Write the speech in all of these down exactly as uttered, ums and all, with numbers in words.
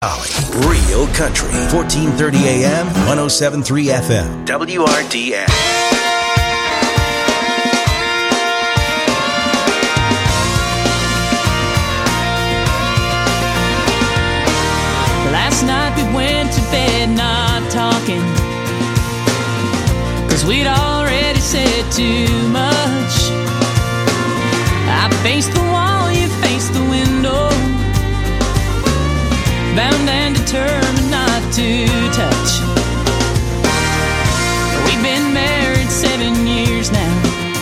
Real Country, fourteen thirty A M, one oh seven point three F M, W R D N. Last night we went to bed not talking, 'cause we'd already said too much. I faced the wall, you faced the window, bound and determined not to touch. We've been married seven years now.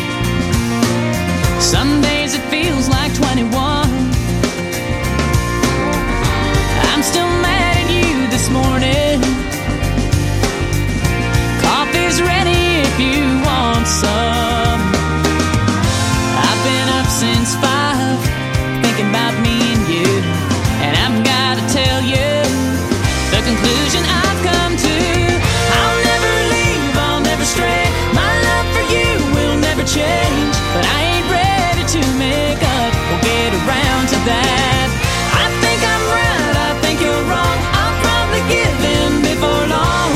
Some days it feels like twenty-one. I'm still mad at you this morning. Coffee's ready if you want some. I've been up since five, thinking about me and you, and I've got to tell you the conclusion I've come to. I'll never leave, I'll never stray. My love for you will never change, but I ain't ready to make up. We'll get around to that. I think I'm right, I think you're wrong. I'll probably give in before long.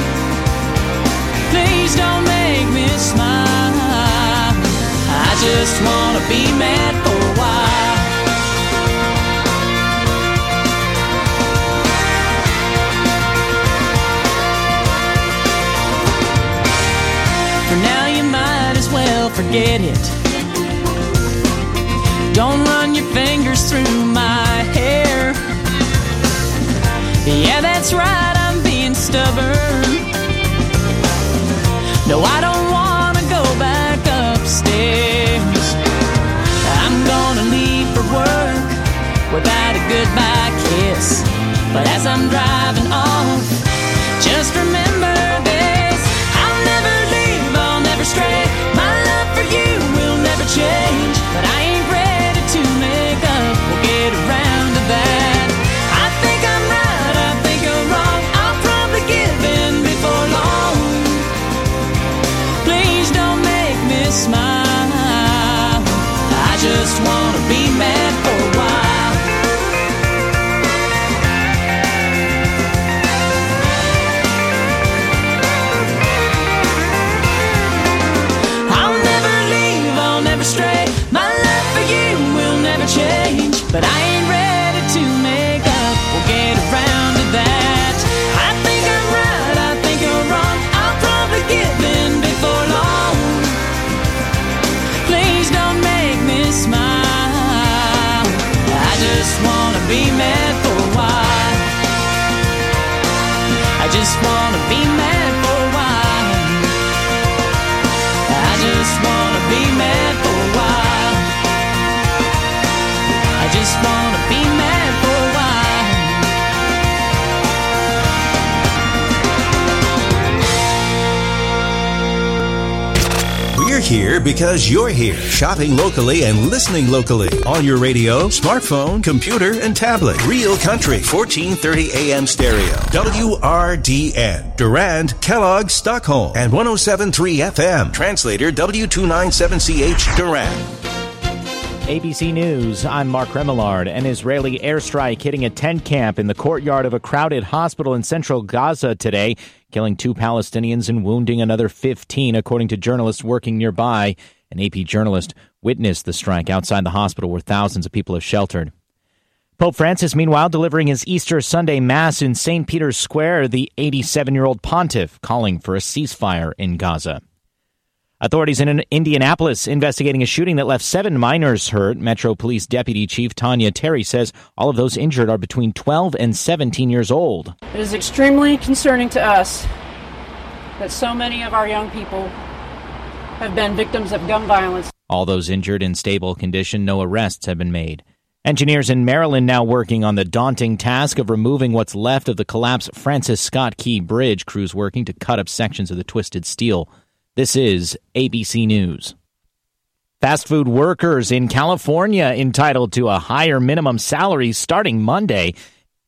Please don't make me smile. I just want to be mad for a while. For now you might as well forget it. Don't run your fingers through my hair. Yeah, that's right, I'm being stubborn. No, I don't want to go back upstairs. I'm gonna leave for work without a goodbye kiss. But as I'm driving off, just remember this: I'll never leave, I'll never stray. My love for you will never change, but I ain't ready to make up. We'll get around to that. I think I'm right, I think you're wrong. I'll probably give in before long. Please don't make me smile. I just want to be mad for a while. I'll never leave, I'll never stray. My love for you will never change, but I ain't ready to make up. We'll get around to that. I think I'm right, I think you're wrong. I'll probably give in before long. Please don't make me smile. I just want to be mad for a while. I just want to be mad for a while. I just want to be mad for a while. I just want to be mad for a while. We're here because you're here. Shopping locally and listening locally. On your radio, smartphone, computer, and tablet. Real Country, fourteen thirty A M stereo. W R D N. Durand, Kellogg, Stockholm. And one oh seven point three F M. Translator W two ninety-seven C H, Durand. A B C News, I'm Mark Remillard. An Israeli airstrike hitting a tent camp in the courtyard of a crowded hospital in central Gaza today, killing two Palestinians and wounding another fifteen, according to journalists working nearby. An A P journalist witnessed the strike outside the hospital where thousands of people have sheltered. Pope Francis, meanwhile, delivering his Easter Sunday Mass in Saint Peter's Square, the eighty-seven-year-old pontiff calling for a ceasefire in Gaza. Authorities in Indianapolis investigating a shooting that left seven minors hurt. Metro Police Deputy Chief Tanya Terry says all of those injured are between twelve and seventeen years old. It is extremely concerning to us that so many of our young people have been victims of gun violence. All those injured in stable condition, no arrests have been made. Engineers in Maryland now working on the daunting task of removing what's left of the collapsed Francis Scott Key Bridge. Crews working to cut up sections of the twisted steel. This is A B C News. Fast food workers in California entitled to a higher minimum salary starting Monday.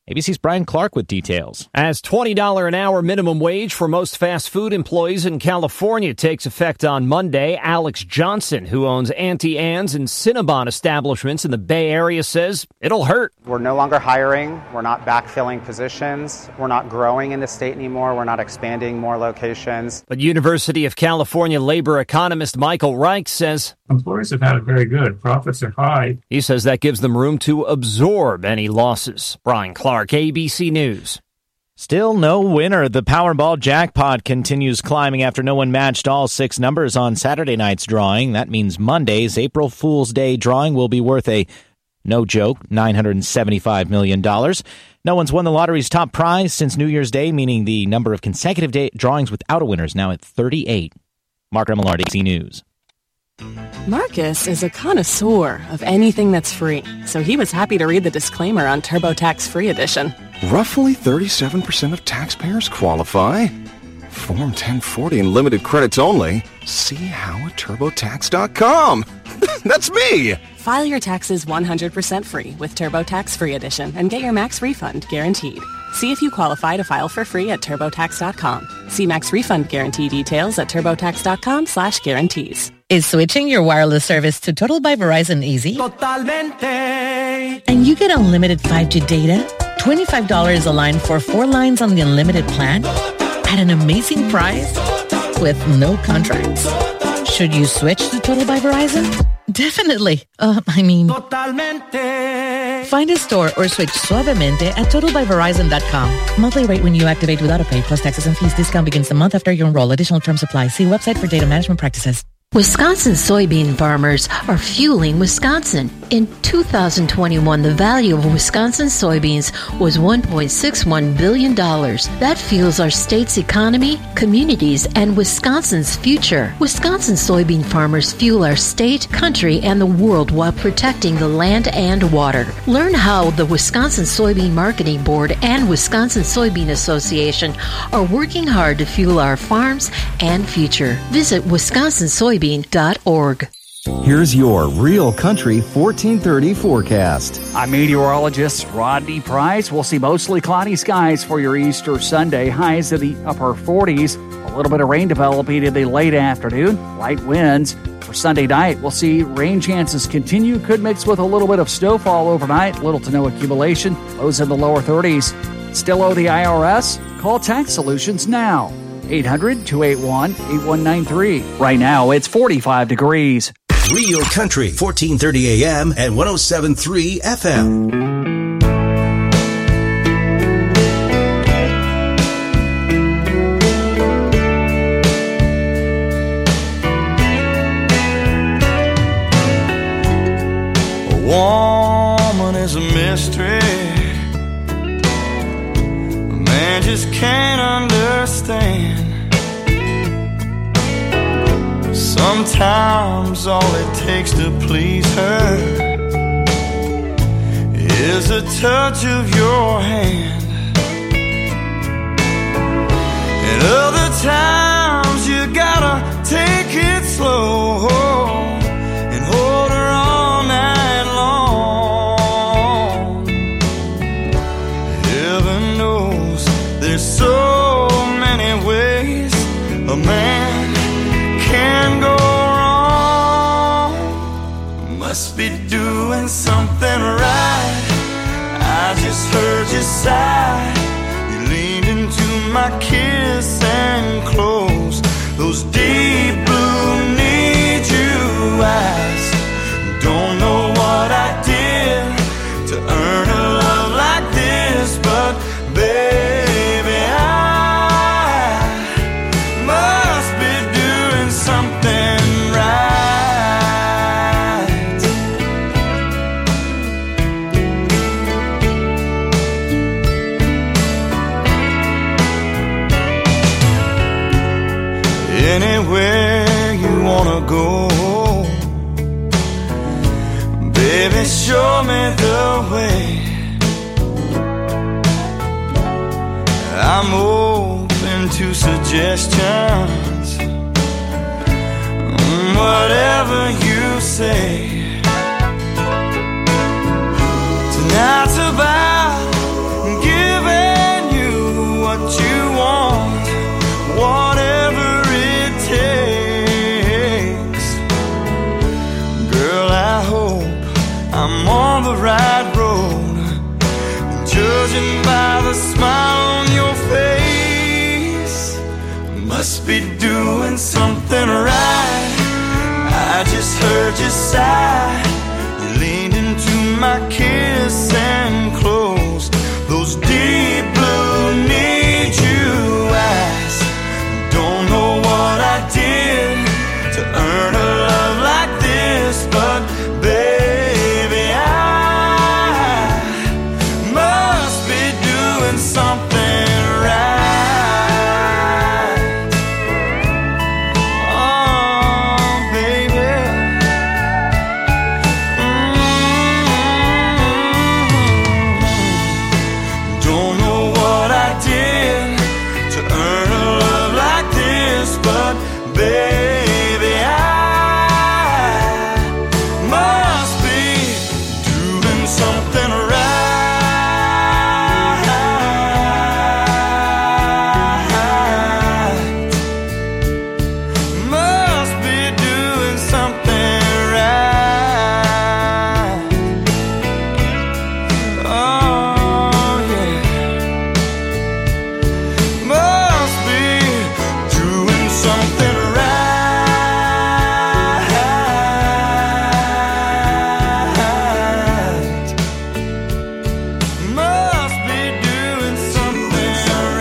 A B C's Brian Clark with details. As twenty dollars an hour minimum wage for most fast food employees in California takes effect on Monday, Alex Johnson, who owns Auntie Anne's and Cinnabon establishments in the Bay Area, says it'll hurt. We're no longer hiring. We're not backfilling positions. We're not growing in the state anymore. We're not expanding more locations. But University of California labor economist Michael Reich says employees have had it very good. Profits are high. He says that gives them room to absorb any losses. Brian Clark, A B C News. Still no winner. The Powerball jackpot continues climbing after no one matched all six numbers on Saturday night's drawing. That means Monday's April Fool's Day drawing will be worth a, no joke, nine hundred seventy-five million dollars. No one's won the lottery's top prize since New Year's Day, meaning the number of consecutive day drawings without a winner is now at thirty-eight. Mark Remillard, A B C News. Marcus is a connoisseur of anything that's free, so he was happy to read the disclaimer on TurboTax Free Edition. Roughly thirty-seven percent of taxpayers qualify. Form ten forty and limited credits only. See how at TurboTax dot com. That's me! File your taxes one hundred percent free with TurboTax Free Edition and get your max refund guaranteed. See if you qualify to file for free at TurboTax dot com. See max refund guarantee details at TurboTax dot com slash guarantees. Is switching your wireless service to Total by Verizon easy? Totalmente. And you get unlimited five G data, twenty-five dollars a line for four lines on the unlimited plan, at an amazing price, with no contracts. Should you switch to Total by Verizon? Definitely. Uh, I mean... Totalmente. Find a store or switch suavemente at Total by Verizon dot com. Monthly rate when you activate without a pay plus taxes and fees. Discount begins the month after you enroll. Additional terms apply. See website for data management practices. Wisconsin soybean farmers are fueling Wisconsin. In two thousand twenty-one, the value of Wisconsin soybeans was one point six one billion dollars. That fuels our state's economy, communities, and Wisconsin's future. Wisconsin soybean farmers fuel our state, country, and the world while protecting the land and water. Learn how the Wisconsin Soybean Marketing Board and Wisconsin Soybean Association are working hard to fuel our farms and future. Visit Wisconsin Soybean dot org. Here's your Real Country fourteen thirty forecast. I'm meteorologist Rodney Price. We'll see mostly cloudy skies for your Easter Sunday. Highs in the upper forties. A little bit of rain developing in the late afternoon. Light winds. For Sunday night, we'll see rain chances continue. Could mix with a little bit of snowfall overnight. Little to no accumulation. Lows in the lower thirties. Still owe the I R S? Call Tax Solutions now. eight hundred, two eight one, eight one nine three. Right now, it's forty-five degrees. Real Country, fourteen thirty A M and one oh seven point three F M. A woman is a mystery. A man just can't understand. Sometimes all it takes to please her is a touch of your hand. And other times you gotta take it slow and hold her all night long. Heaven knows there's so many ways a man can go wrong. Must be doing something right. I just heard you sigh. You leaned into my kiss and closed those deep blue need you eyes. Don't know what I did to earn a love like this, but baby, I must be doing something right. Anywhere you wanna go, baby, show me the way. I'm open to suggestions, whatever you say. Tonight's about must be doing something right. I just heard you sigh. You leaned into my kiss and closed those deep blue need you eyes. Don't know what I did to earn a love like this, but baby, I must be doing something right. Oh, baby. Mm-hmm. Don't know what I did to earn a love like this, but baby, I must be doing something right. Must be doing something right. Oh, yeah. Must be doing something right. Must be doing something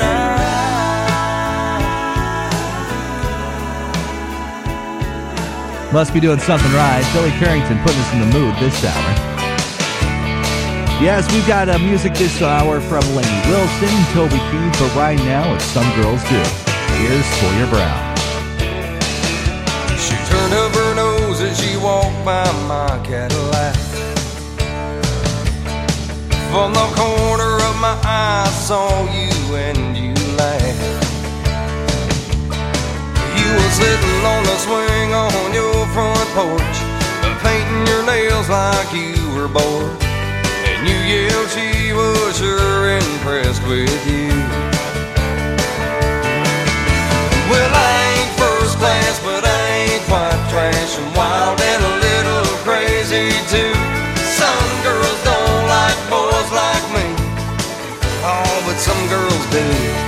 right. Must be doing something right. Billy Carrington putting us in the mood this hour. Yes, we've got uh, music this hour from Lainey Wilson, Toby Keith, but right now it's Some Girls Do. Here's Toya Brown. She turned up her nose as she walked by my Cadillac. From the corner of my eye I saw you and you laughed. You were sitting on the swing on your front porch, painting your nails like you were bored. And you yelled she was sure impressed with you. Well, I ain't first class, but I ain't quite trash. I'm wild and a little crazy too. Some girls don't like boys like me. Oh, but some girls do.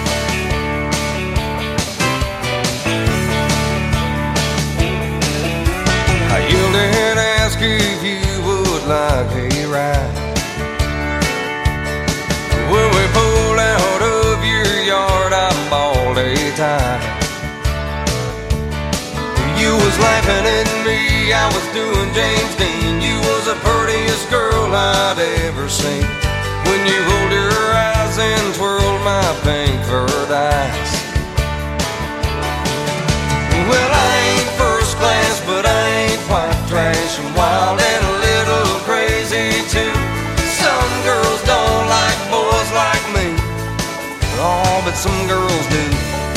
I yelled and asked if you would like a ride. When we pulled out of your yard, I bawled a tie. You was laughing at me, I was doing James Dean. You was the prettiest girl I'd ever seen. When you rolled your eyes and twirled my pink furred eyes. Well, I ain't first class, but I ain't quite trash. I'm wild and a little crazy too. Some girls don't like boys like me. Oh, but some girls do.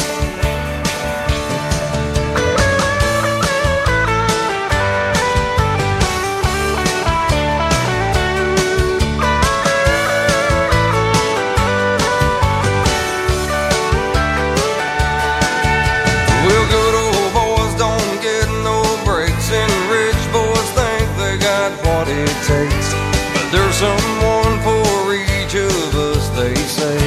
Well, good old boys don't get no breaks, and rich boys think they got what it takes. But there's someone for each of us, they say.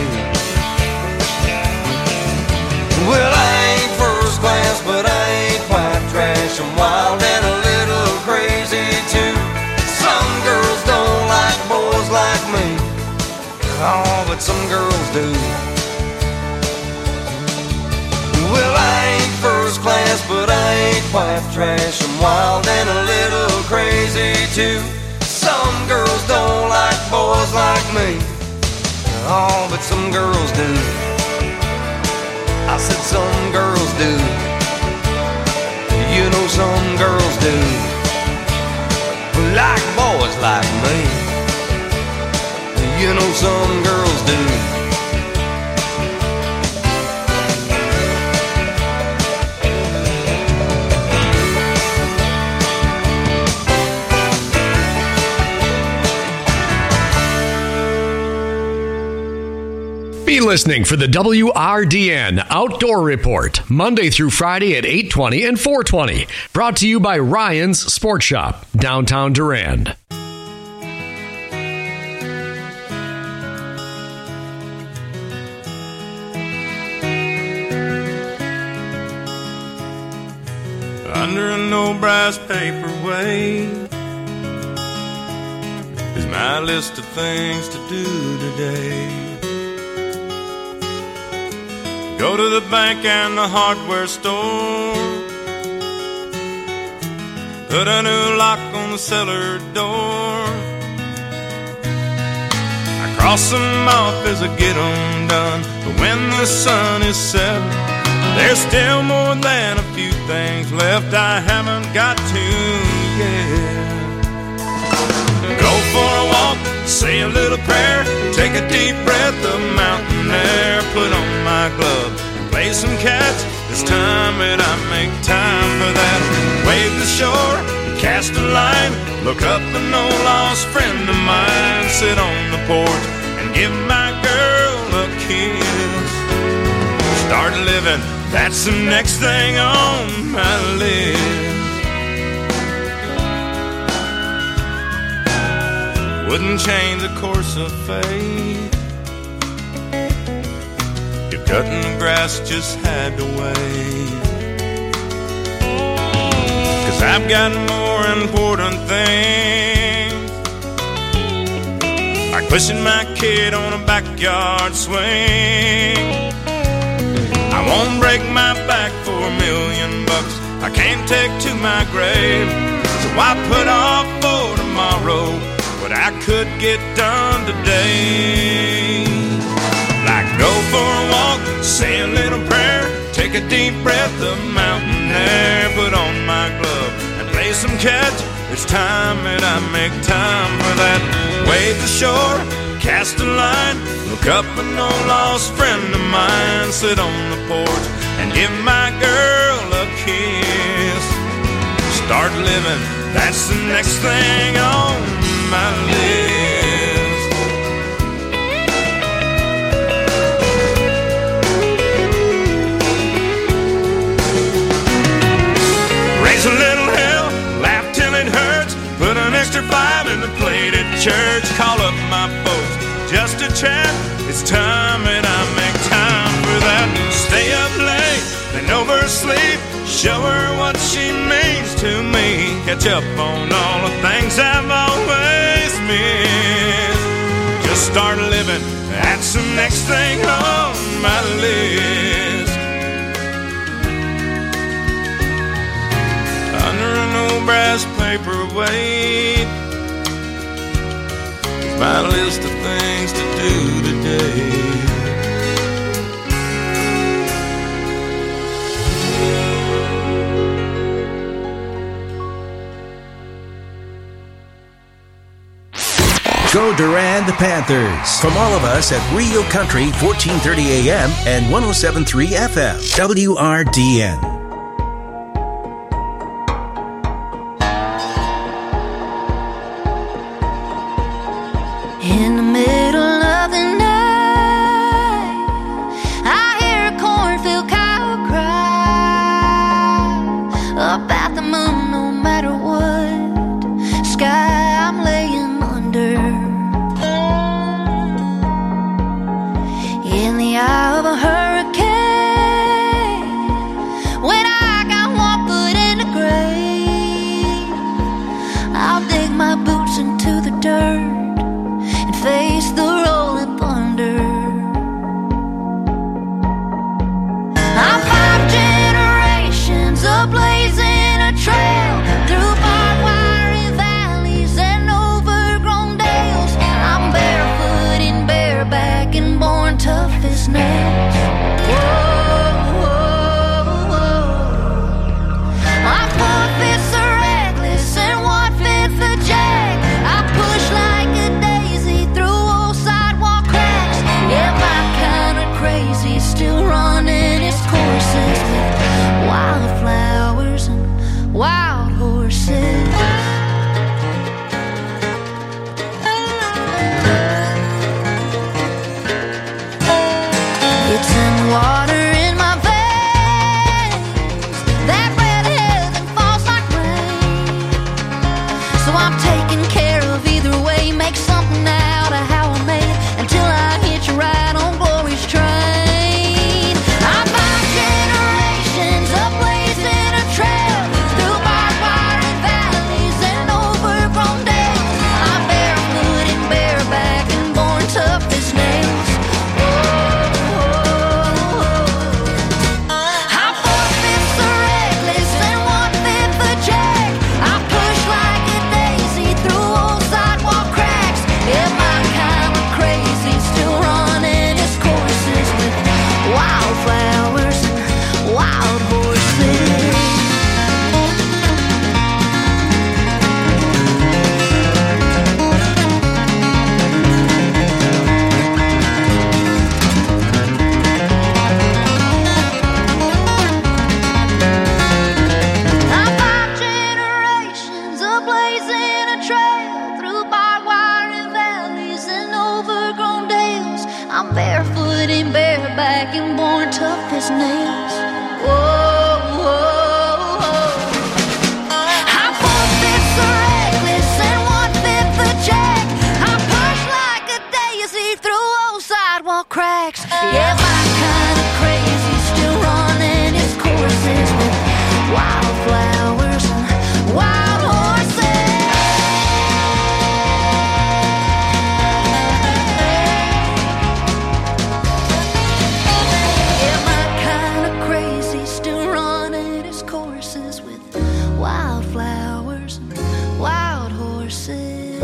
Well, I ain't first class, but I ain't quite trash. I'm wild and a little crazy too. Some girls don't like boys like me. Oh, but some girls do. Well, I ain't first class, but I ain't quite trash. I'm wild and a little crazy too. Some girls don't like boys like me. Oh, but some girls do. I said some girls do. You know some girls do. Like boys like me. You know some girls do. Be listening for the W R D N Outdoor Report, Monday through Friday at eight twenty and four twenty. Brought to you by Ryan's Sport Shop, downtown Durand. under an old brass paperweight is my list of things to do today. Go to the bank and the hardware store, put a new lock on the cellar door. I cross them off as I get them done, but when the sun is set, there's still more than a few things left I haven't got to yet. Go for a walk, say a little prayer, take a deep breath of mountain air, put on my glove and play some catch. It's time that I make time for that. Wave the shore, cast a line, look up an old lost friend of mine, sit on the porch and give my girl a kiss. Start living, that's the next thing on my list. Wouldn't change the course of fate if cutting the grass just had to wait. 'Cause I've got more important things, like pushing my kid on a backyard swing. I won't break my back for a million bucks I can't take to my grave, so I put off for tomorrow what I could get done today. Like go for a walk, say a little prayer, take a deep breath of mountain air, put on my glove and play some catch. It's time that I make time for that. Wave the shore, cast a line, look up an old lost friend of mine, sit on the porch and give my girl a kiss. Start living, that's the next thing on my list. Raise a little hell, laugh till it hurts, put an extra five in the plate at church, call up my folks just to chat. It's time that I make time for that. Stay up late and oversleep, show her what she means to me, catch up on all the things I've always missed. Just start living, that's the next thing on my list. Under an old brass paperweight, my list of things to do today. Go Durand Panthers. From all of us at Real Country, fourteen thirty A M and one oh seven point three F M, W R D N. In the middle of the night, I hear a cornfield cow cry up at the moon, no matter what sky I'm laying under. In the eye of a hurricane, when I got one foot in the grave, I'll dig my boots into the dirt, face the rolling thunder. I'm five generations of blazing a trail through barbed wire valleys and overgrown dales. I'm barefoot and bareback and born tough as nails. Whoa, whoa, whoa. My four fists are reckless and one fifth a jack. I push like a still running its courses with wildflowers and wild horses. It's in water in my veins, that breath of heaven falls like rain. So I'm taking care of either way, make something out of how I made it until I hit you right on glory's train. dragon born tough as nails. Whoa, whoa, whoa. I four-fifths the reckless and one-fifth the jack. I push like a daisy through old sidewalk cracks. Yeah, my kind of crazy still running its courses with wildflowers and wild horses. Yeah, my kind of crazy still running its courses with wildflowers and wild horses.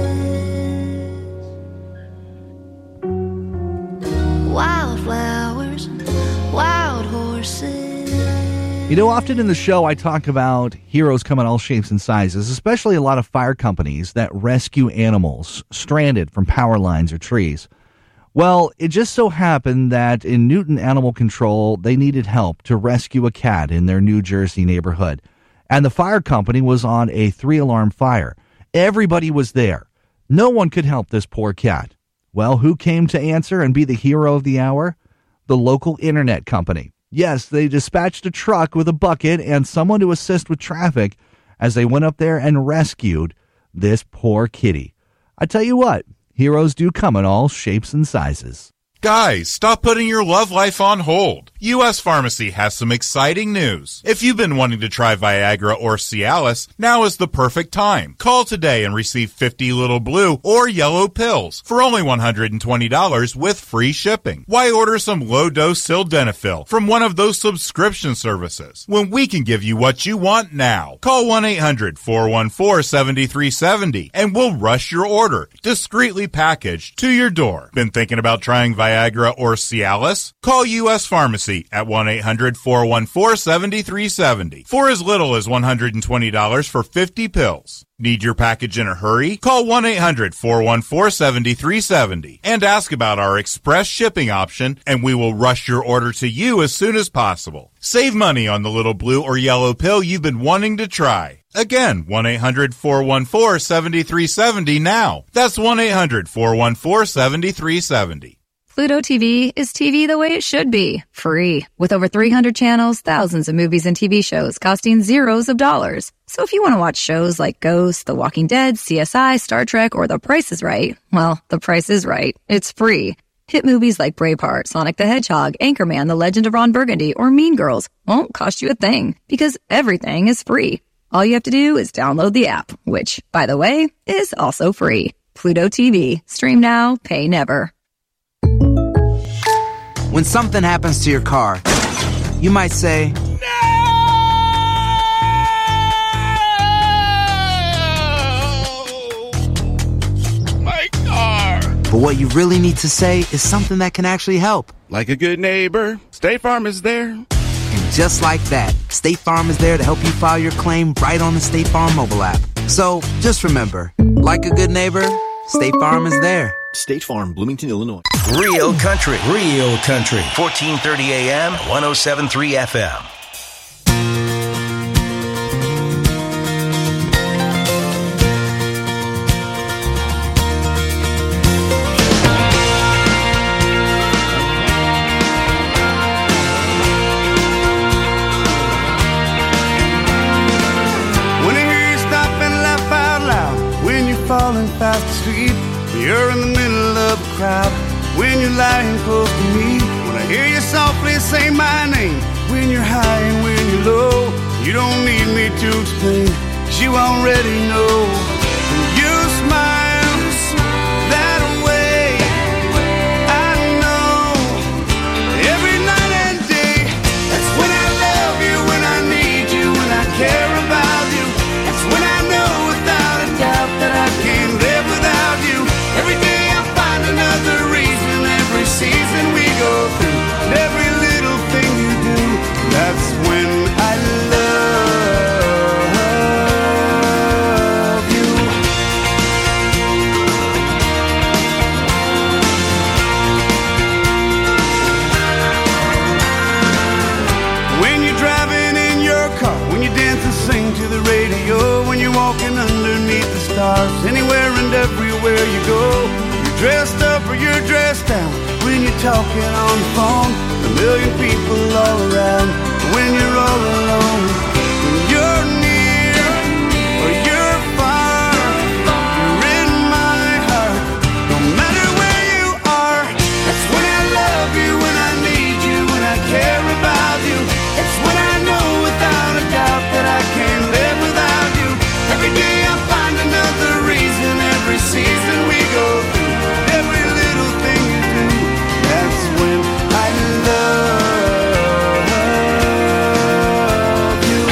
Wildflowers and wild horses. You know, often in the show, I talk about heroes come in all shapes and sizes, especially a lot of fire companies that rescue animals stranded from power lines or trees. Well, it just so happened that in Newton Animal Control, they needed help to rescue a cat in their New Jersey neighborhood. And the fire company was on a three-alarm fire. Everybody was there. No one could help this poor cat. Well, who came to answer and be the hero of the hour? The local internet company. Yes, they dispatched a truck with a bucket and someone to assist with traffic as they went up there and rescued this poor kitty. I tell you what, heroes do come in all shapes and sizes. Guys, stop putting your love life on hold. U S Pharmacy has some exciting news. If you've been wanting to try Viagra or Cialis, now is the perfect time. Call today and receive fifty little blue or yellow pills for only one hundred twenty dollars with free shipping. Why order some low-dose sildenafil from one of those subscription services when we can give you what you want now? Call one eight hundred four one four seven three seven zero and we'll rush your order, discreetly packaged, to your door. Been thinking about trying Viagra or Cialis? Call U S Pharmacy at one eight hundred four one four seven three seven zero for as little as one hundred twenty dollars for fifty pills. Need your package in a hurry? Call one eight hundred four one four seven three seven zero and ask about our express shipping option, and we will rush your order to you as soon as possible. Save money on the little blue or yellow pill you've been wanting to try. Again, one eight hundred four one four seven three seven zero now. That's one eight hundred four one four seven three seven zero. Pluto T V is T V the way it should be, free. With over three hundred channels, thousands of movies and T V shows costing zeros of dollars. So if you want to watch shows like Ghost, The Walking Dead, C S I, Star Trek, or The Price is Right, well, The Price is Right. It's free. Hit movies like Braveheart, Sonic the Hedgehog, Anchorman, The Legend of Ron Burgundy, or Mean Girls won't cost you a thing, because everything is free. All you have to do is download the app, which, by the way, is also free. Pluto T V. Stream now, pay never. When something happens to your car, you might say, No! My car! But what you really need to say is something that can actually help. Like a good neighbor, State Farm is there. And just like that, State Farm is there to help you file your claim right on the State Farm mobile app. So just remember, like a good neighbor, State Farm is there. State Farm, Bloomington, Illinois. Real country, real country. fourteen thirty A M, one oh seven point three F M. When I hear you stop and laugh out loud, when you're falling fast asleep, you're in the middle of a crowd, when you're lying close to me, when I hear you softly say my name, when you're high and when you're low, you don't need me to explain, 'cause you already know. When you smile that way, I know every night and day, that's when I love you, when I need you, when I care about you, that's when I know without a doubt that I can't live without you. Every day I find another reason, every season we go through, and every little thing you do, that's when I love you. When you're driving in your car, when you dance and sing to the radio, when you're walking underneath the stars, anywhere and everywhere you go, you're dressed up or you're dressed down, when you're talking on the phone, a million million people all around. When you're all alone, when you're near or you're far, you're in my heart. No matter where you are, that's when I love you, when I need you, when I care about you. It's when I know without a doubt that I can't live without you. Every day I find another reason, every season we go through, every little thing you do, that's when I love you.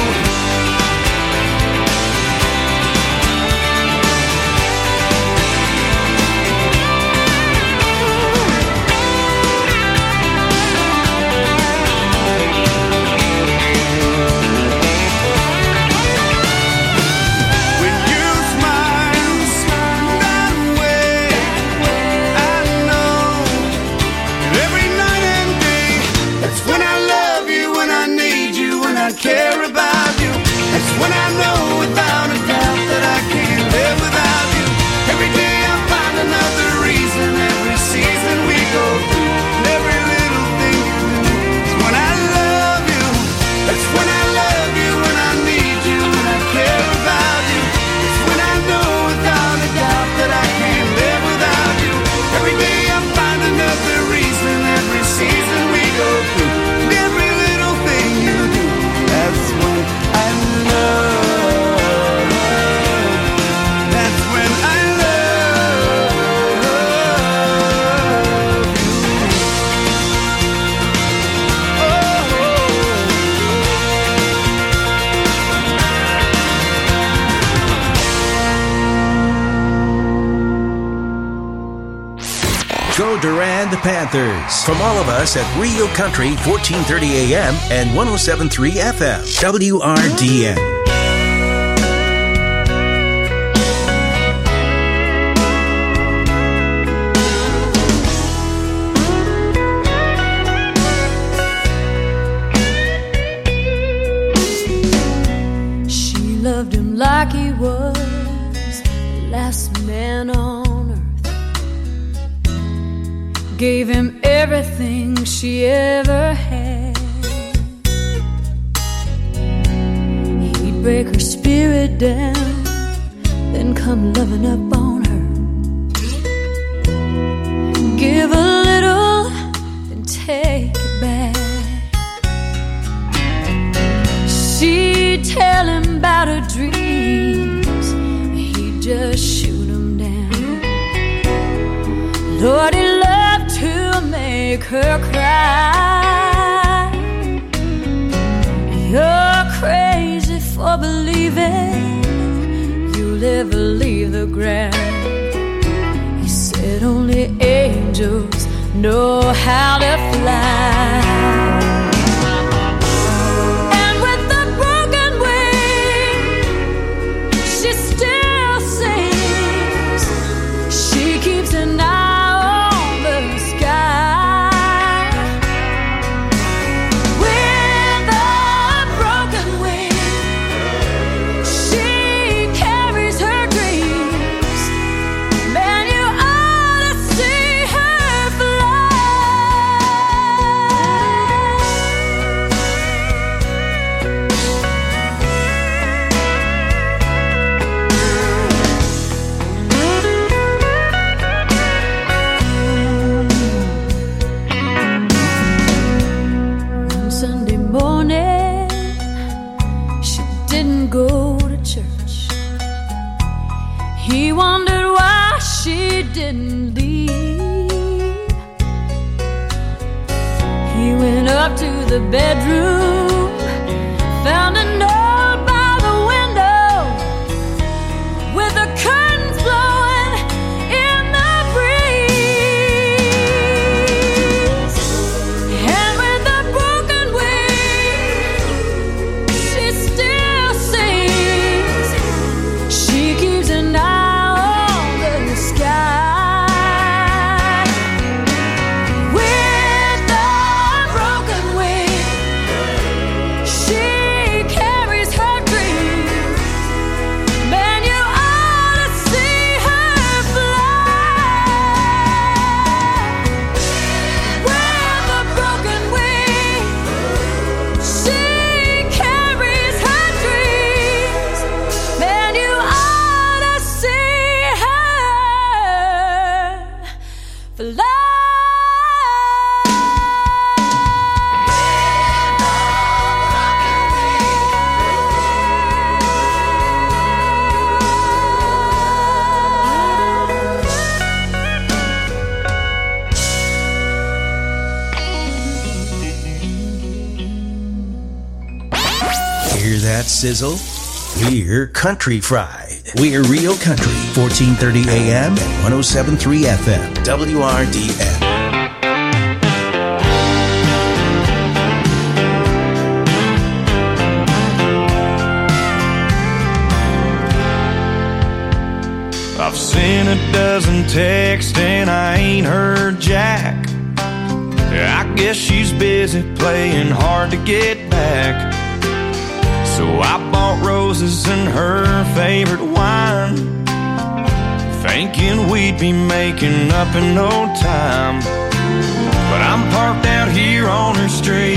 When you smile that way, I know that every night and day, that's when I love you, when I need you, when I care about you. That's when I know without a doubt that I can't live without you. Every day I find another reason, every season we go through, and every little thing you do. It's when I love you, that's when I love you, when I need you, when I care about you. It's when I know without a doubt that I can't live without you. Every day I find another reason, every season we go through, and every little thing you do. That's when I love. That's when I love Go Durand Panthers. From all of us at Rio Country, fourteen thirty A M and one oh seven point three F M. W R D N. She loved him like he was the last man on earth. Gave him everything she ever had. He'd break her spirit down, then come loving up on her. Give a little, then take it back. She'd tell him about her dreams, he'd just shoot them down. Lord, he loved to make her cry. You're crazy for believing you'll ever leave the ground. He said only angels know how to fly. And with a broken wing, she still sings. She keeps an eye on the sky. With a broken wing, she carries her dreams. Man, you ought to see her One Sunday morning, she didn't go to church. He wondered why she didn't leave. He went up to the bedroom, found a note by the window with the curtains blowing in the breeze. And with a broken wing, she still sings. She keeps an eye on the sky. With a broken wing, that sizzle? We're Country Fried. We're Real Country, fourteen thirty A M and one oh seven point three F M, W R D N. I've seen a dozen texts and I ain't heard Jack. I guess she's busy playing hard to get back. So I bought roses and her favorite wine, thinking we'd be making up in no time. But I'm parked out here on her street.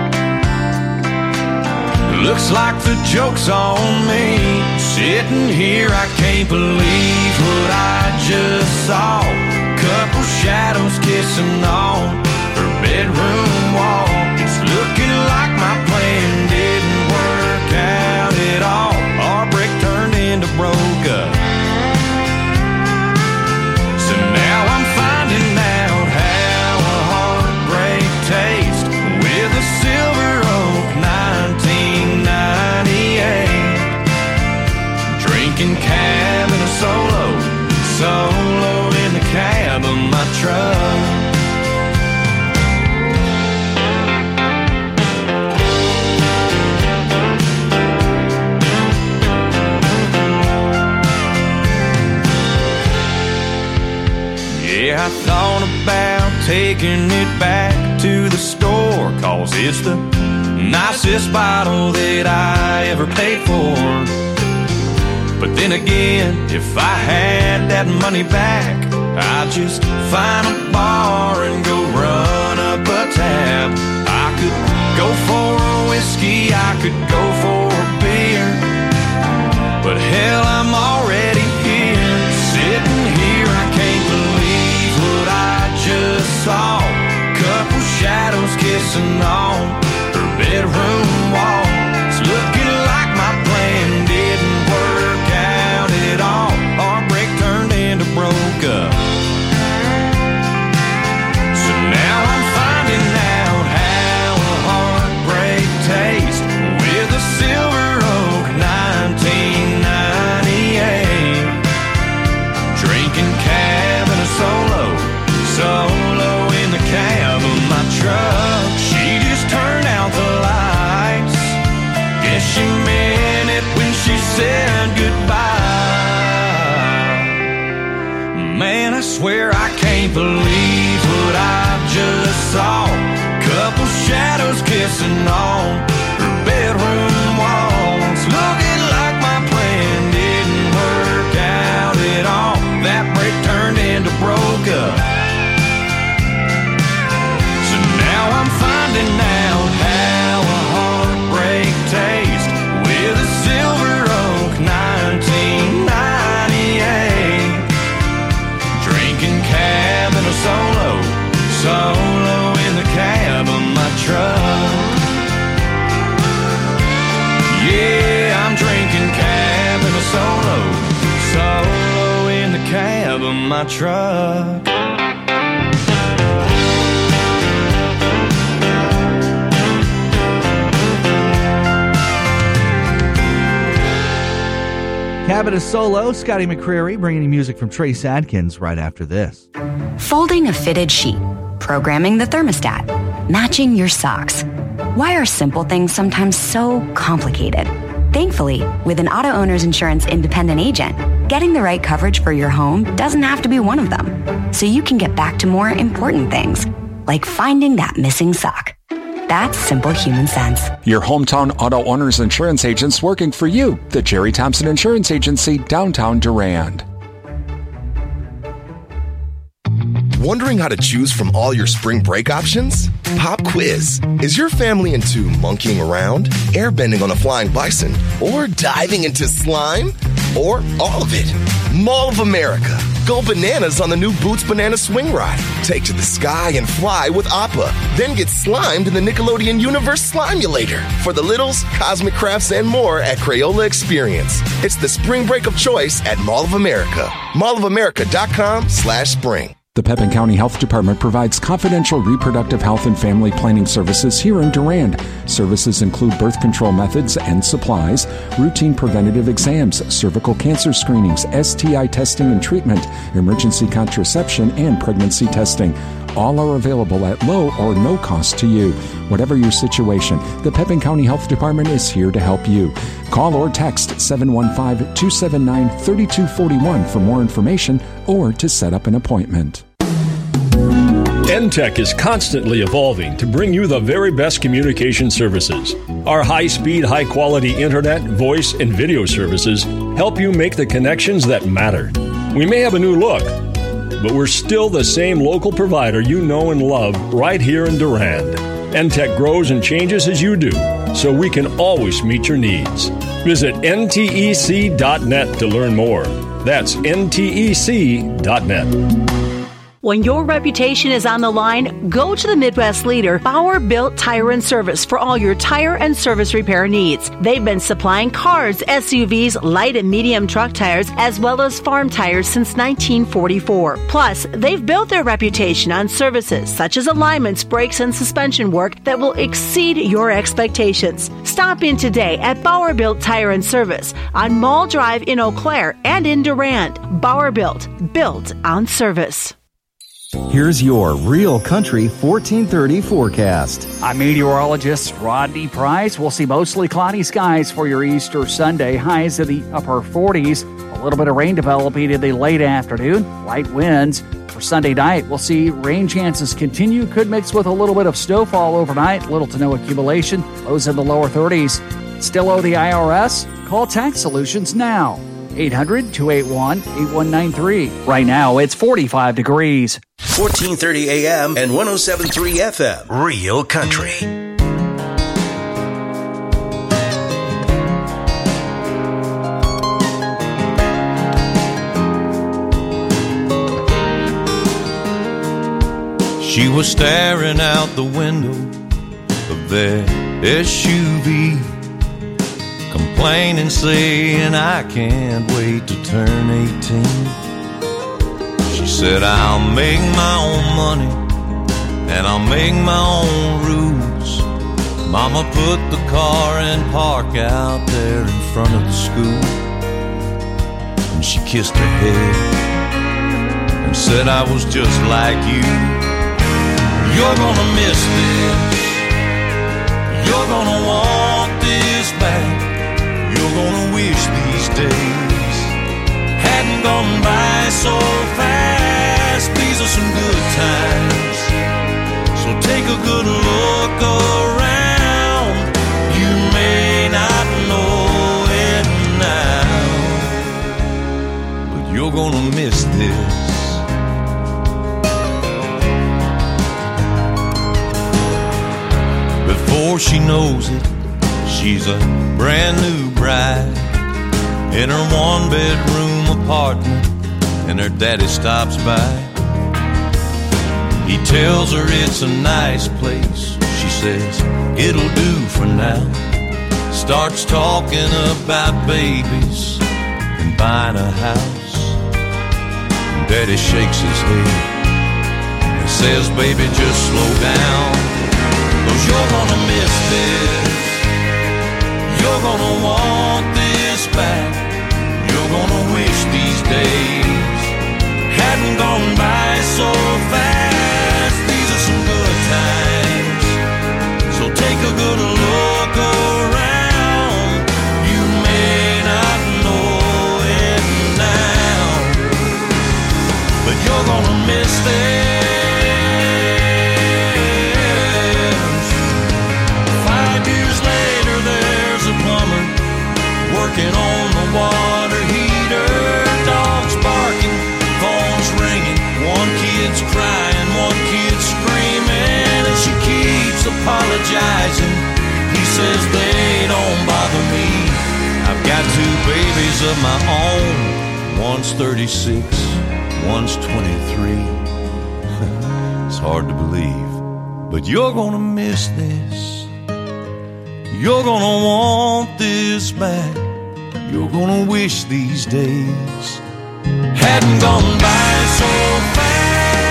Looks like the joke's on me. Sitting here, I can't believe what I just saw. Couple shadows kissing on her bedroom wall. It's looking like my plan didn't work out at all. Our break turned into broke up. So now I'm finding out how a heartbreak tastes with a Silver Oak nineteen ninety-eight. Drinking cab in a solo, solo in the cab of my truck. Yeah, I thought about taking it back to the store, 'cause it's the nicest bottle that I ever paid for. But then again, if I had that money back, I'd just find a bar and go run up a tab. I could go for a whiskey, I could go for a beer, but hell, I'm already here. Sitting here, I can't believe what I just saw. Couple shadows kissing on her bedroom wall. It's looking like my plan didn't work out at all. Our break turned into broke up. So now I'm finding out how a heartbreak tastes with a Silver Oak nineteen ninety-eight. Drinking cab in a solo, solo in the cab of my truck. She just turned out the lights. Guess she meant it when she said goodbye. Man, I swear I can't believe what I just saw. Couple shadows kissing on her bedroom walls. Looking like my plan didn't work out at all. That break turned into broke up. So now I'm finding out how a heartbreak tastes with a Silver Oak nineteen ninety-eight. Drinking cab in a solo, solo in the cab of my truck. Yeah, I'm drinking cab in a solo, solo in the cab of my truck. Cabin is Solo, Scotty McCreery bringing you music from Trace Adkins right after this. Folding a fitted sheet, programming the thermostat, matching your socks. Why are simple things sometimes so complicated? Thankfully, with an auto owner's insurance independent agent, getting the right coverage for your home doesn't have to be one of them. So you can get back to more important things, like finding that missing sock. That's simple human sense. Your hometown auto owner's insurance agent's working for you. The Jerry Thompson Insurance Agency, downtown Durand. Wondering how to choose from all your spring break options? Pop quiz. Is your family into monkeying around, airbending on a flying bison, or diving into slime? Or all of it? Mall of America. Go bananas on the new Boots Banana Swing Ride. Take to the sky and fly with Appa. Then get slimed in the Nickelodeon Universe Slimulator. For the littles, cosmic crafts, and more at Crayola Experience. It's the spring break of choice at Mall of America. mall of america dot com slash spring. The Pepin County Health Department provides confidential reproductive health and family planning services here in Durand. Services include birth control methods and supplies, routine preventative exams, cervical cancer screenings, S T I testing and treatment, emergency contraception, and pregnancy testing. All are available at low or no cost to you. Whatever your situation, the Pepin County Health Department is here to help you. Call or text seven one five, two seven nine, three two four one for more information or to set up an appointment. N Tech is constantly evolving to bring you the very best communication services. Our high-speed, high-quality internet, voice, and video services help you make the connections that matter. We may have a new look, but we're still the same local provider you know and love right here in Durand. N Tech grows and changes as you do, so we can always meet your needs. Visit N T E C dot net to learn more. That's N T E C dot net. When your reputation is on the line, go to the Midwest leader, Bauer Built Tire and Service, for all your tire and service repair needs. They've been supplying cars, S U Vs, light and medium truck tires, as well as farm tires since nineteen forty-four. Plus, they've built their reputation on services such as alignments, brakes, and suspension work that will exceed your expectations. Stop in today at Bauer Built Tire and Service on Mall Drive in Eau Claire and in Durand. Bauer Built, built on service. Here's your Real Country fourteen thirty forecast. I'm meteorologist Rodney Price. We'll see mostly cloudy skies for your Easter Sunday. Highs in the upper forties. A little bit of rain developing in the late afternoon. Light winds. For Sunday night, we'll see rain chances continue. Could mix with a little bit of snowfall overnight. Little to no accumulation. Lows in the lower thirties. Still owe the I R S? Call Tax Solutions now. eight hundred, two eight one, eight one nine three. Right now, it's forty-five degrees. fourteen thirty A M and one oh seven point three F M. Real Country. She was staring out the window of their S U V, complaining, saying, I can't wait to turn eighteen. She said, I'll make my own money and I'll make my own rules. Mama put the car in park out there in front of the school, and she kissed her head and said, I was just like you. You're gonna miss this, you're gonna want this back, you're gonna wish these days hadn't gone by so fast. These are some good times, so take a good look around. You may not know it now, but you're gonna miss this. Before she knows it, she's a brand new bride in her one-bedroom apartment, and her daddy stops by. He tells her it's a nice place. She says, it'll do for now. Starts talking about babies and buying a house. And daddy shakes his head and says, baby, just slow down, 'cause you're gonna miss this, you're gonna want this back, you're gonna wish these days hadn't gone by so fast. These are some good times, so take a good look around. You may not know it now, but you're gonna miss this. Working on the water heater, dogs barking, phones ringing, one kid's crying, one kid's screaming, and she keeps apologizing. He says they don't bother me, I've got two babies of my own, one's thirty-six, one's twenty-three. It's hard to believe, but you're gonna miss this, you're gonna want this back, you're gonna wish these days hadn't gone by so fast.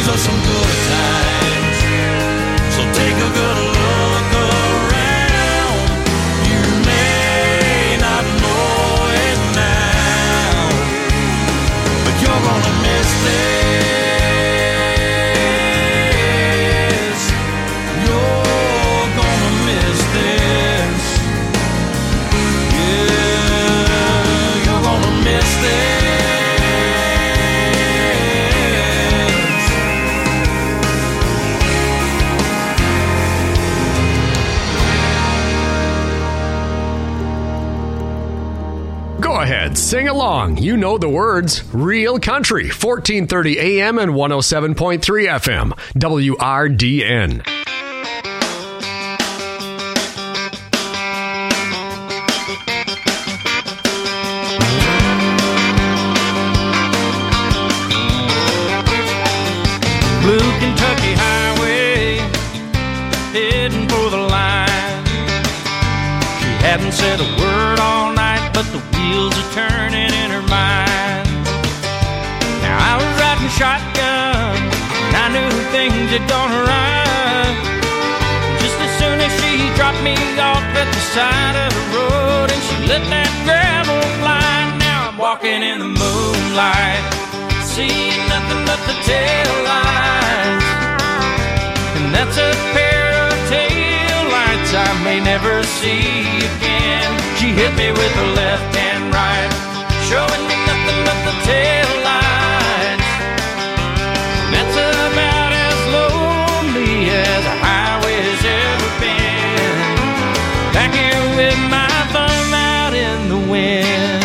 These are some good times, so take a good look around. You may not know it now, but you're gonna miss this. You're gonna miss this. Yeah, you're gonna miss this. Go ahead, sing along. You know the words. Real Country, fourteen thirty A M and one oh seven point three F M, W R D N. Blue Kentucky Highway, heading for the line. She hadn't said a word all night, but the wheels are turning in her mind. Now I was riding shotgun, and I knew things had gone right. Just as soon as she dropped me off at the side of the road, and she let that gravel fly. Now I'm walking in the moonlight, seeing nothing but the tail lights. And that's a pair of tail lights I may never see again. She hit me with her left and right, showing me nothing but the tail lights. And that's about as lonely as a highway has ever been. Back here with my thumb out in the wind.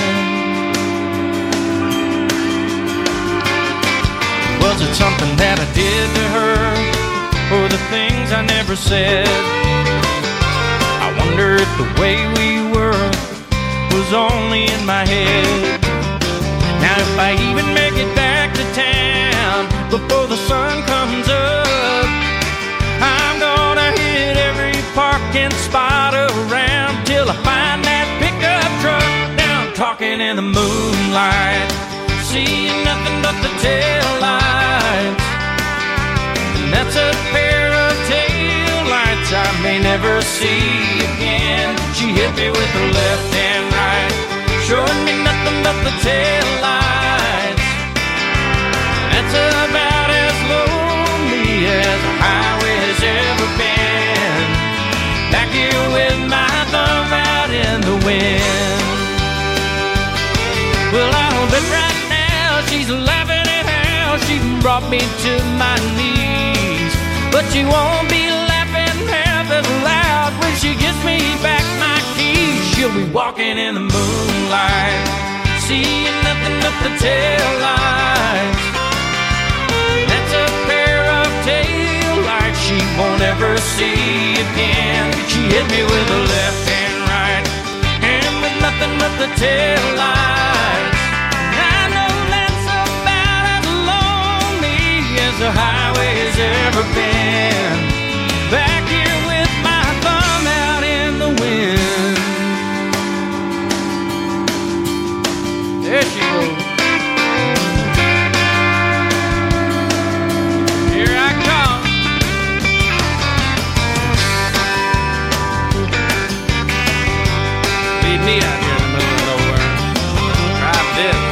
Was it something that I did to her, or the things I never said? I wonder if the way we were was only in my head. Now if I even make it back to town before the sun comes up, I'm gonna hit every parking spot around till I find that pickup truck. Now I'm talking in the moonlight, seeing nothing but the tail lights. And that's a pair of tail lights I may never see again. She hit me with her left and right, showing me nothing but the tail lights. That's about as lonely as a highway has ever been. Back here with my thumb out in the wind. Well, I don't bet right now she's laughing at how she brought me to my knees, but she won't be laughing half as loud when she gives me back my keys. She'll be walking in the moonlight, seeing nothing but the tail lights. That's a pair of tail lights she won't ever see again. She hit me with her left and right, and with nothing but the tail lights. I know that's about as lonely as the highway has ever been. Back here with my thumb out in the wind. There she goes. Here I come. Leave me out here in the middle of nowhere. Drive this.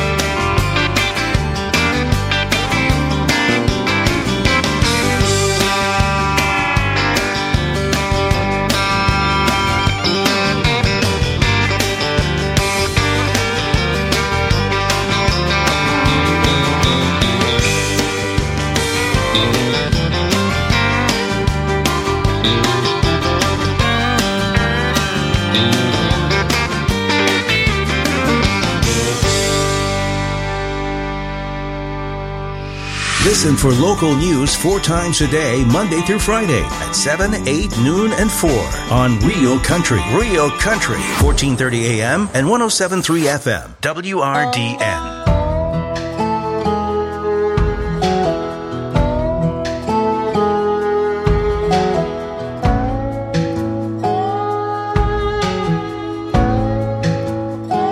Listen for local news four times a day, Monday through Friday at seven, eight, noon, and four on Real Country. Real Country, fourteen thirty A M and one oh seven point three F M, W R D N.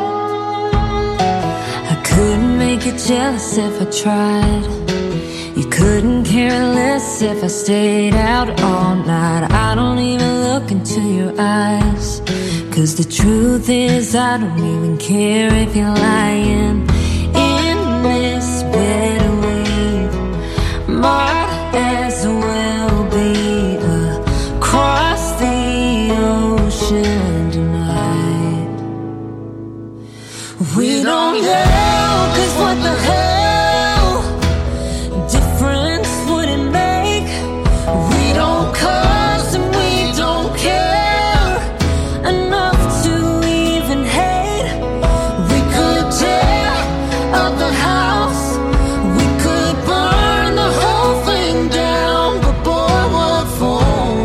Jealous if I tried. You Couldn't care less if I stayed out all night. I don't even look into your eyes, 'cause the truth is I don't even care if you're lying in this bed we might as well be across the ocean tonight. We don't yell, 'cause what the hell difference would it make? We don't cuss and we don't care enough to even hate. We could tear up the house, we could burn the whole thing down, but boy, what for?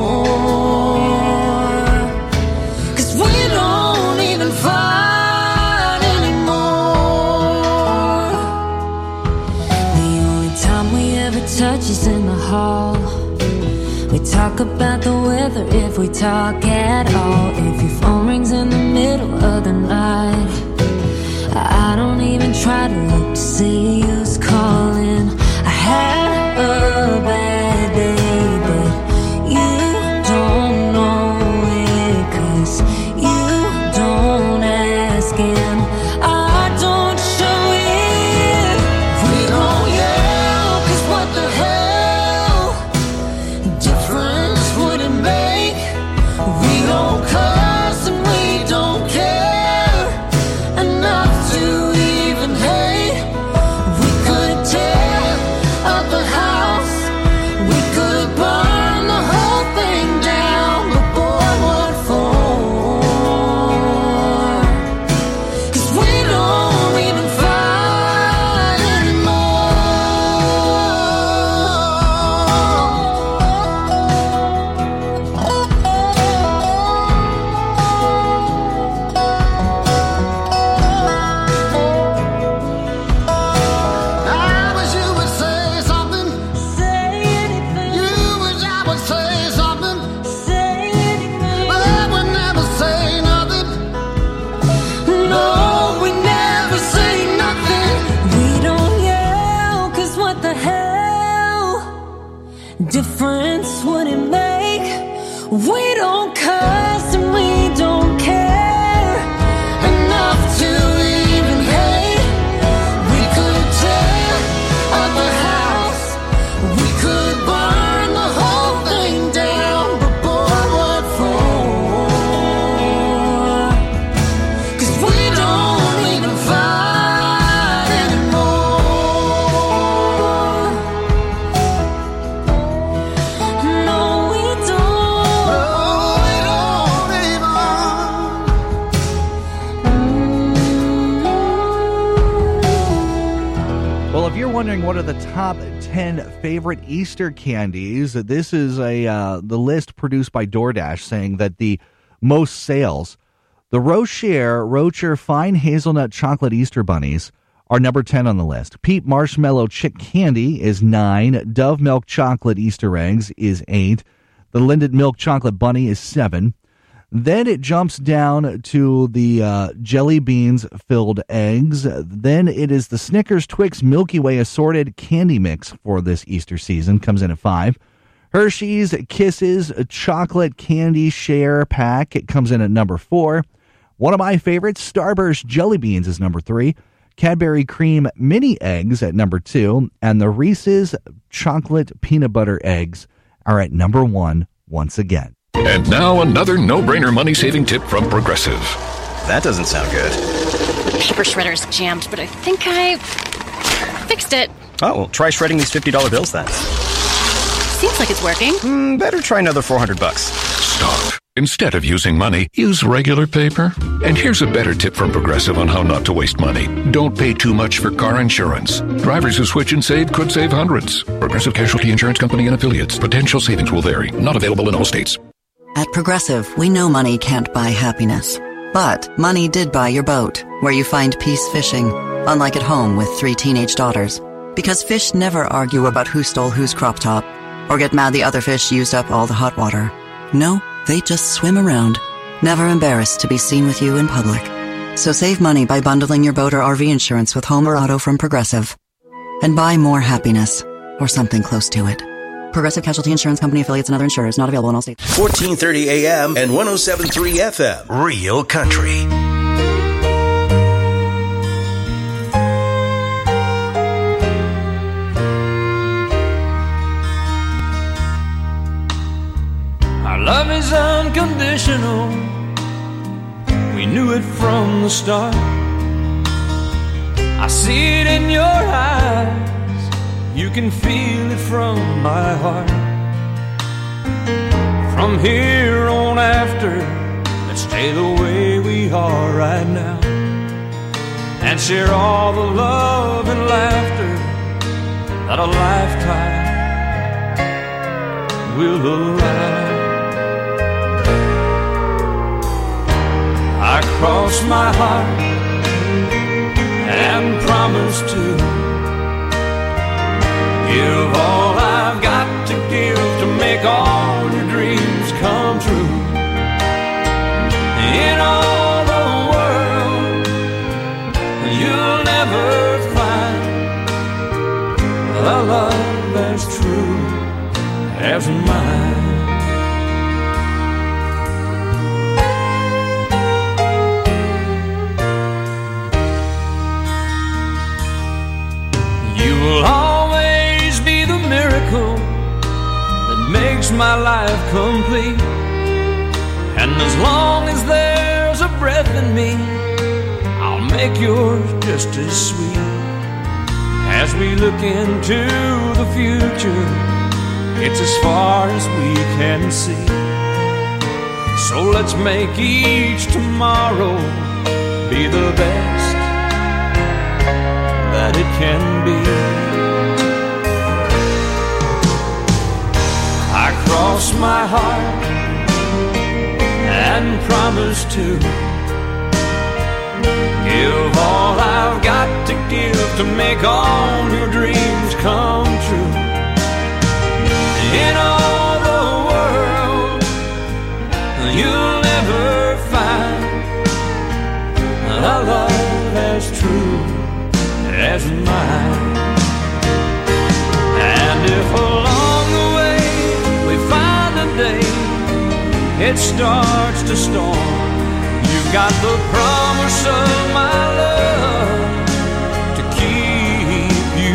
'Cause we don't even fight anymore. The only time we ever touch is in the hall. We talk about the weather if we talk at all. If your phone rings in the middle of the night, I don't even try to look to see who's calling. I had a bad day, but you don't know it, 'cause you don't ask and I don't show it. We don't yell, 'cause what the hell difference would it make? We don't cuss and we don't care enough to even hate. We could tear up the house, we could burn the whole thing down, but boy, what for? 'Cause we don't even fight I wish you would say something. Say anything. You wish I would say something. Say anything. But I would never say nothing. No, we never say nothing. We don't yell, 'cause what the hell difference would it make? We don't cuss and we don't care enough to even hate. We could tear up the house, we could burn the whole thing down, but boy, what for? 'Cause we don't even fight anymore. No, we don't. No, we don't even. Well, if you're wondering what are the top ten favorite Easter candies, this is a uh, the list produced by DoorDash saying that the most sales, the Rocher Rocher Fine Hazelnut Chocolate Easter Bunnies are number ten on the list. Peep Marshmallow Chick Candy is nine. Dove Milk Chocolate Easter Eggs is eight. The Linden Milk Chocolate Bunny is seven. Then it jumps down to the uh, jelly beans filled eggs. Then it is the Snickers Twix Milky Way assorted candy mix for this Easter season, comes in at five. Hershey's Kisses Chocolate Candy Share Pack, it comes in at number four. One of my favorites, Starburst Jelly Beans, is number three. Cadbury Cream Mini Eggs at number two. And the Reese's Chocolate Peanut Butter Eggs are at number one once again. And now another no-brainer money-saving tip from Progressive. That doesn't sound good. Paper shredder's jammed, but I think I fixed it. Oh, well, try shredding these fifty dollar bills then. Seems like it's working. Mm, better try another four hundred bucks. Stop. Instead of using money, use regular paper. And here's a better tip from Progressive on how not to waste money. Don't pay too much for car insurance. Drivers who switch and save could save hundreds. Progressive Casualty Insurance Company and Affiliates. Potential savings will vary. Not available in all states. At Progressive, we know money can't buy happiness. But money did buy your boat, where you find peace fishing, unlike at home with three teenage daughters. Because fish never argue about who stole whose crop top, or get mad the other fish used up all the hot water. No, they just swim around, never embarrassed to be seen with you in public. So save money by bundling your boat or R V insurance with home or auto from Progressive. And buy more happiness, or something close to it. Progressive Casualty Insurance Company affiliates and other insurers. Not available in all states. fourteen thirty A M and one oh seven point three F M. Real Country. Our love is unconditional. We knew it from the start. I see it in your eyes. You can feel it from my heart. From here on after, let's stay the way we are right now and share all the love and laughter that a lifetime will allow. I cross my heart and promise to give all I've got to give to make all your dreams come true. In all the world, you'll never find a love as true as mine. You will always be the miracle that makes my life complete. And as long as there's a breath in me, I'll make yours just as sweet. As we look into the future, it's as far as we can see. So let's make each tomorrow be the best that it can be. I cross my heart and promise to give all I've got to give to make all your dreams come true. In all the world, you'll never find a love as true as mine. And if along the way we find a day it starts to storm, you've got the promise of my love to keep you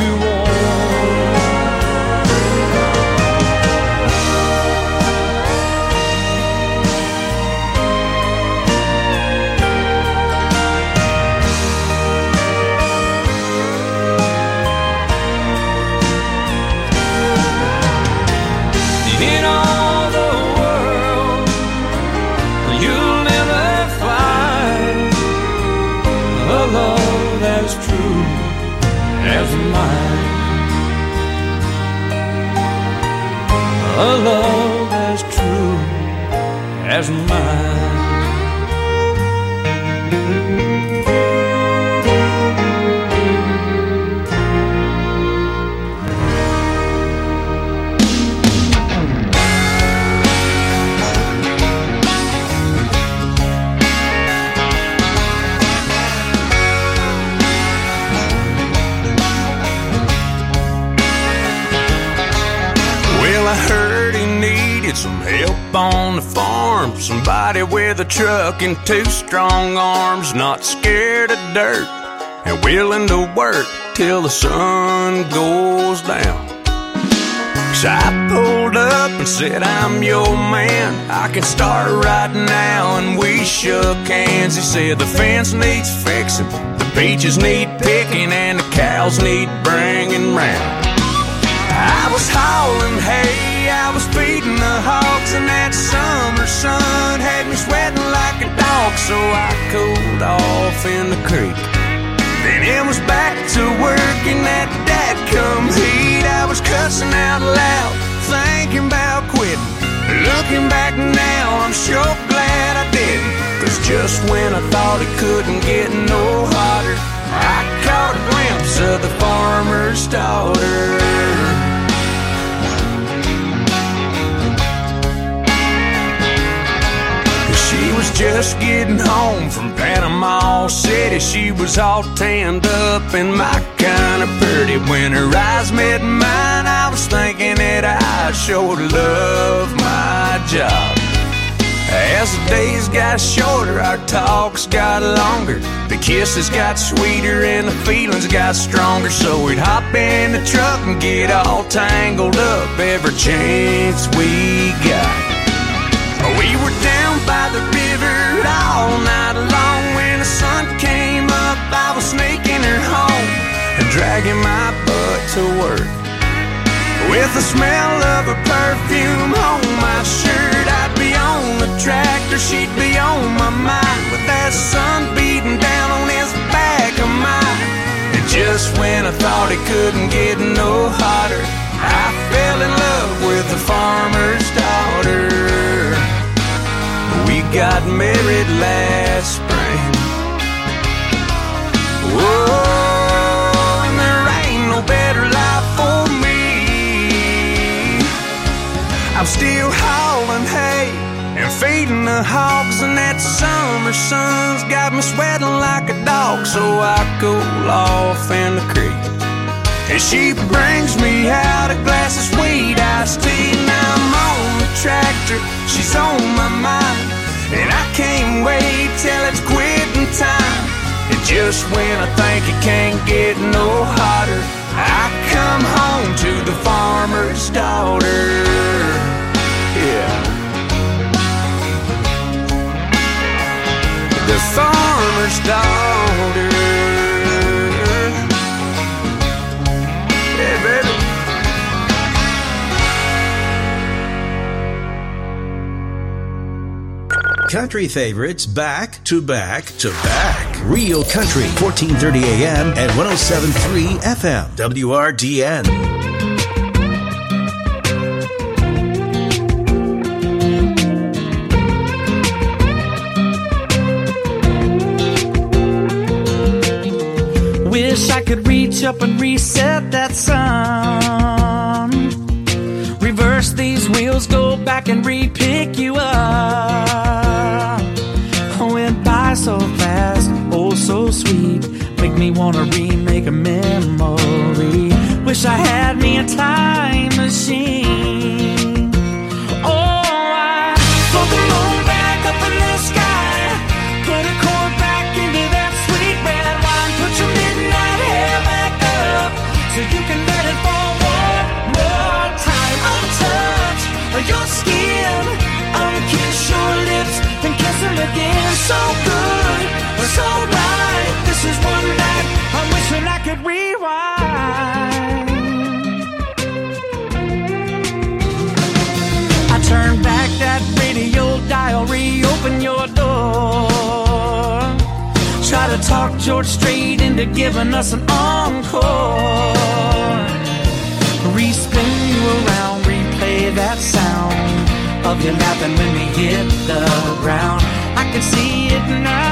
in all the world, you'll never find a love as true as mine. A love as true as mine. I heard he needed some help on the farm. Somebody with a truck and two strong arms, not scared of dirt and willing to work till the sun goes down. So I pulled up and said, I'm your man, I can start right now. And we shook hands. He said the fence needs fixing, the peaches need picking, and the cows need bringing round. I was hauling hay, I was feeding the hogs, and that summer sun had me sweating like a dog. So I cooled off in the creek. Then it was back to work in that dadgum heat. I was cussing out loud, thinking about quitting. Looking back now, I'm sure glad I didn't. Cause just when I thought it couldn't get no hotter, I caught a glimpse of the farmer's daughter. She was was just getting home from Panama City. She was all tanned up and my kind of pretty. When her eyes met mine, I was thinking that I sure love my job. As the days got shorter, our talks got longer. The kisses got sweeter and the feelings got stronger. So we'd hop in the truck and get all tangled up every chance we got. We were down by the river all night long. When the sun came up, I was snaking her home and dragging my butt to work. With the smell of her perfume on my shirt, I'd be on the tractor, she'd be on my mind, with that sun beating down on this back of mine. And just when I thought it couldn't get no hotter, I fell in love with the farmer's daughter. We got married last spring. Whoa, and there ain't no better life for me. I'm still hauling hay and feeding the hogs, and that summer sun's got me sweating like a dog. So I cool off in the creek, and she brings me out a glass of sweet iced tea. Now I'm on the tractor, she's on my mind, and I can't wait till it's quitting time. And just when I think it can't get no hotter, I come home to the farmer's daughter. Yeah. The farmer's daughter. Yeah, baby. Country favorites back to back to back. Real Country, fourteen thirty A M and one oh seven point three F M. W R D N. Wish I could reach up and reset that sun. Reverse these wheels, go back and re-pick you up. Went by so fast, oh so sweet. Make me wanna remake a memory. Wish I had me a time machine. Oh, I float the moon back up in the sky. Put a cord back into that sweet red wine. Put your midnight hair back up so you can let it fall one more time. Untouch your skin, unkiss your lips, then kiss them again. So good, so right. This is one night I'm wishing I could rewind. I turn back that radio dial, reopen your door. Try to talk George Strait into giving us an encore. Respin you around, replay that sound of you laughing when we hit the ground. I can see it now.